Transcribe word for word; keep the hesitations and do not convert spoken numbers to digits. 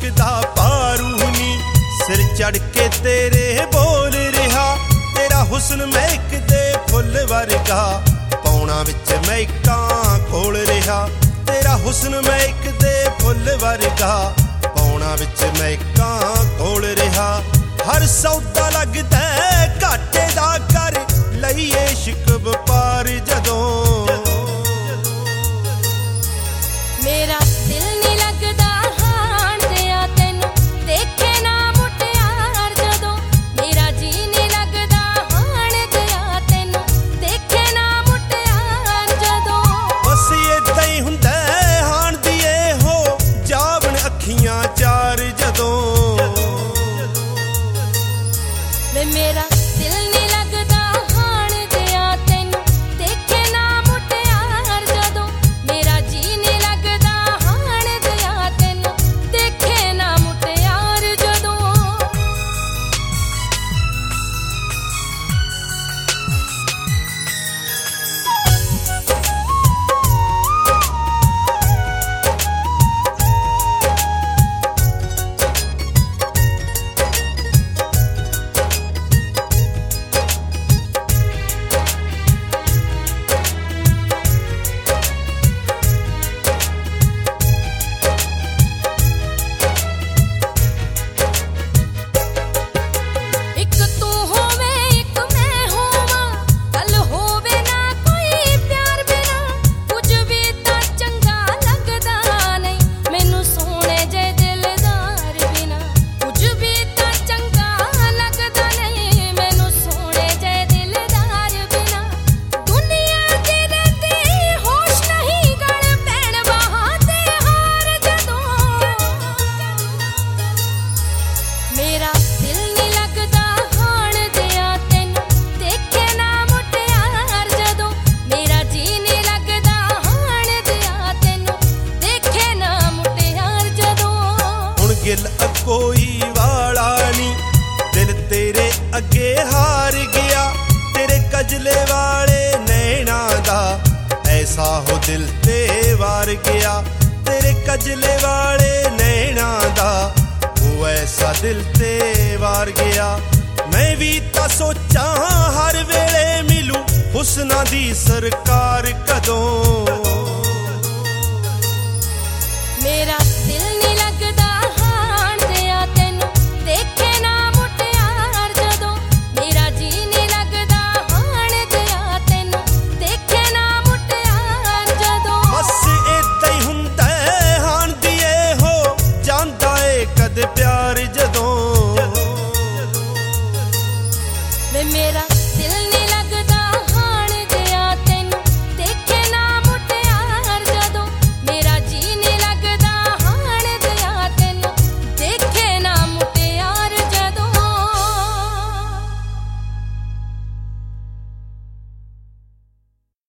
ਸਕਦਾ ਪਾਰੂ ਨੀ। ਸਿਰ ਚੜ ਕੇ ਤੇਰੇ ਬੋਲ ਰਿਹਾ, ਤੇਰਾ ਹੁਸਨ ਮਹਿਕ ਦੇ ਫੁੱਲ ਵਰਗਾ। ਪੌਣਾ ਵਿੱਚ ਮਹਿਕਾਂ ਕੋਲ ਰਿਹਾ, ਤੇਰਾ ਹੁਸਨ ਮਹਿਕ ਦੇ ਫੁੱਲ ਵਰਗਾ। ਪੌਣਾ ਵਿੱਚ ਮਹਿਕਾਂ ਕੋਲ ਰਿਹਾ। ਹਰ ਸੌਦਾ ਲੱਗਦਾ ਘਾਟੇ ਦਾ ਕਰ ਲਈਏ ਇਸ਼ਕ ਵਪਾਰ ਜਦੋਂ। ਮੇਰਾ ਦਿਲ ਨੀ ਲੱਗਦਾ ਹਾਣ ਦਿਆ ਤੈਨੂੰ ਦੇਖੇ ਨਾ ਮੁਟਿਆਰ ਜਦੋਂ। ਮੇਰਾ ਜੀ ਨੀ ਲੱਗਦਾ ਹਾਣ ਦਿਆ ਤੈਨੂੰ ਦੇਖੇ ਨਾ ਮੁਟਿਆਰ ਜਦੋਂ। ਬਸ ਏਦਾਂ ਹੀ ਹੁੰਦਾ ਹਾਣ ਦੀ ਇਹੋ ਜਾਵਣ ਅੱਖੀਆਂ ਚਾਰ ਜਦੋਂ। ਵੇ ਮੇਰਾ ਦਿਲ ਨੀ ਲੱਗਦਾ ਹਾਣ ਦਿਆ ਤੈਨੂੰ ਦੇਖੇ ਨਾ ਮੁਟਿਆਰ ਜਦੋਂ। ਮੇਰਾ ਜੀ ਨੀ ਲੱਗਦਾ ਹਾਣ ਦਿਆ ਤੈਨੂੰ ਦੇਖੇ ਨਾ ਮੁਟਿਆਰ ਜਦੋਂ। ਇੱਕ ਤੂੰ ਹੋਵੇਂ ਇੱਕ ਮੈਂ ਹੋਵਾਂ, ਕੱਲ ਹੋਵੇ ਨਾ ਕੋਈ ਪਿਆਰ ਬਿਨਾ। ਕੁਝ ਵੀ ਤਾਂ ਚੰਗਾ ਲੱਗਦਾ ਨਹੀਂ ਮੈਨੂੰ ਸੋਹਣੇ ਜੇ ਦਿਲਦਾਰ ਬਿਨਾ। ਕੁਝ ਵੀ ਤਾਂ ਚੰਗਾ ਲੱਗਦਾ ਨਹੀਂ ਮੈਨੂੰ ਸੋਹਣੇ ਜੇ ਦਿਲਦਾਰ ਬਿਨਾ। ਦੁਨੀਆ ਦੇ ਰਹਿੰਦੇ ਹੋਸ਼ ਨਹੀਂ ਗਲ ਪੈਣ ਬਾਹਾਂ ਤੇ ਹਾਰ ਜਦੋਂ। ਮੇਰਾ ਦਿਲ ਨੀ ਲੱਗਦਾ ਹਾਣ ਦਿਆ ਤੈਨੂੰ ਦੇਖੇ ਨਾ ਮੁਟਿਆਰ ਜਦੋਂ। ਮੇਰਾ ਜੀ ਨੀ ਲੱਗਦਾ ਹਾਣ ਦਿਆ ਤੈਨੂੰ ਦੇਖੇ ਨਾ ਮੁਟਿਆਰ ਜਦੋਂ। ਹੁਣ ਗਿਲ ਕੋਈ ਵਾਲਾ ਨੀ, ਦਿਲ ਤੇਰੇ ਅੱਗੇ ਹਾਰ ਗਿਆ। ਤੇਰੇ ਕਜਲੇ ਵਾਲੇ ਨੈਣਾ ਦਾ ਐਸਾ ਹੋ ਦਿਲ ਤੇ ਵਾਰ ਗਿਆ। ਤੇਰੇ ਕਜਲੇ ਵਾਲੇ ਨੈਣਾ ਦਾ ਉਹ ਐਸਾ ਦਿਲ ਤੇ ਵਾਰ ਗਿਆ। ਮੈਂ ਵੀ ਤਾਂ ਸੋਚਾਂ ਹਰ ਵੇਲੇ ਮਿਲੂ ਹੁਸਨਾਂ ਦੀ ਸਰਕਾਰ ਕਦੋਂ। ਮੇਰਾ ਦਿਲ ਨੀ ਲੱਗਦਾ ਹਾਣ ਦਿਆ ਤੈਨੂੰ ਦੇਖੇ ਨਾ ਮੁਟਿਆਰ ਜਦੋਂ। ਮੇਰਾ ਜੀ ਨੀ ਲੱਗਦਾ ਹਾਣ ਦਿਆ ਤੈਨੂੰ ਦੇਖੇ ਨਾ ਮੁਟਿਆਰ ਜਦੋਂ। ਬਸ ਏਦਾਂ ਹੀ ਹੁੰਦਾ ਹਾਣ ਦੀ ਇਹੋ ਜਾਂਦਾ ਏ ਕਦੇ ਪਿਆਰ ਜਦੋਂ।